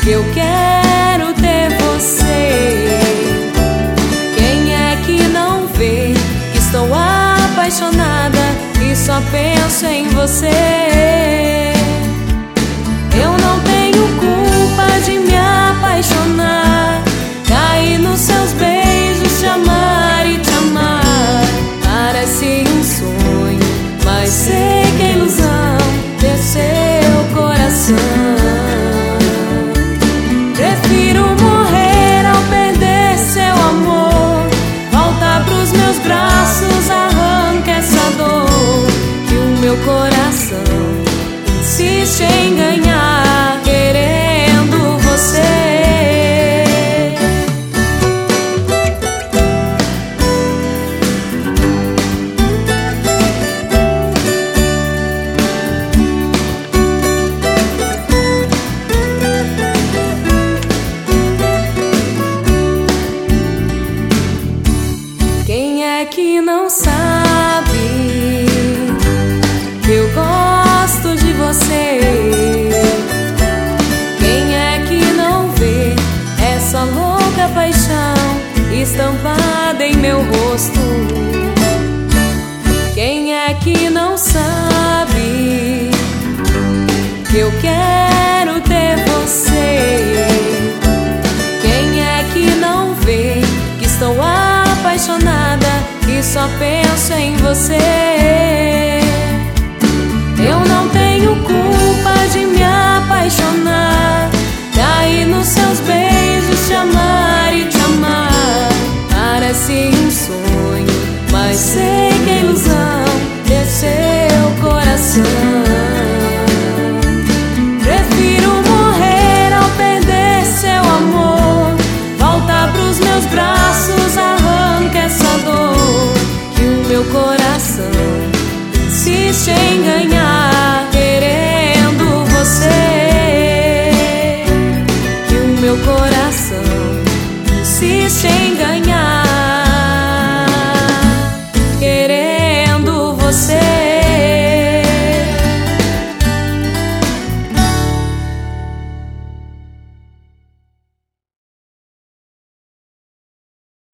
que eu quero ter você. Quem é que não vê que estou apaixonada e só penso em você? Eu não tenho culpa de me apaixonar, cair nos seus beijos, te amar e te amar. Parece um sonho, mas sei que é ilusão ter seu coração. Prefiro morrer ao perder seu amor. Volta pros meus braços, arranca essa dor que o meu coração insiste em ganhar, querendo você. Quem é que não sabe que eu gosto de você? Quem é que não vê essa louca paixão estampada em meu rosto? Quem é que não sabe que eu quero ter você? Quem é que não vê que estou apaixonada e só penso em você? Eu não tenho culpa de me apaixonar, cair nos seus beijos, te amar e te amar. Parece um sonho, mas sei que é ilusão ter seu coração. Prefiro morrer ao perder seu amor. Volta pros meus braços, arranca essa dor que o meu coração insiste em ganhar, querendo você. Que o meu coração